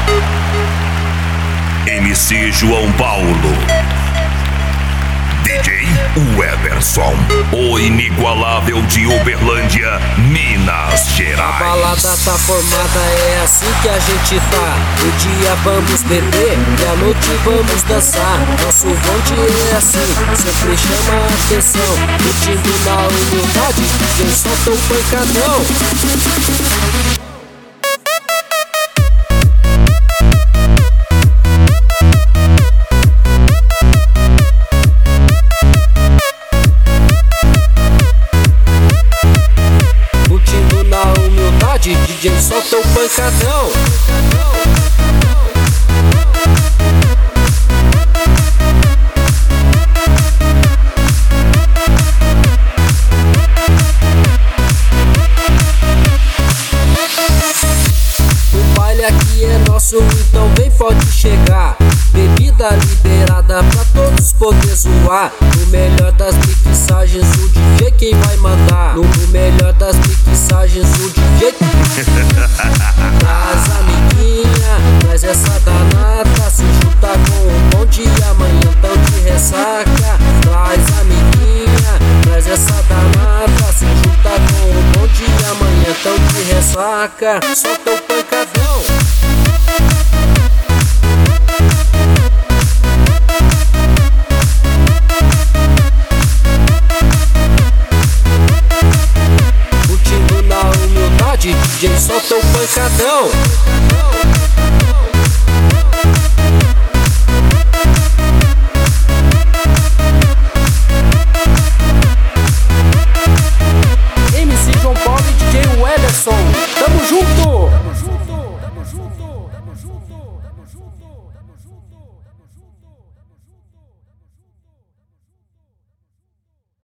MC João Paulo, DJ Weberson, o inigualável de Uberlândia, Minas Gerais. A balada tá formada, é assim que a gente tá. No dia vamos beber e à noite vamos dançar. Nosso bonde é assim, sempre chama a atenção. Curtindo na humildade, quem solta um pancadão. DJ solta o pancadão. O baile aqui é nosso, então vem, pode chegar. Bebida liberada pra todos poder zoar. No melhor das mixagens, o DJ quem vai mandar. No melhor das mixagens, o DJ. Traz amiguinha, traz essa danada. Se junta com um bonde e amanhã tão de ressaca. Traz amiguinha, traz essa danada. Se junta com um bonde e amanhã tão de ressaca. Solta o pancadão. DJ solta o pancadão. MC João Paulo e DJ Weberson, tamo junto! Tamo junto, tamo junto, tamo junto, tamo junto, tamo junto.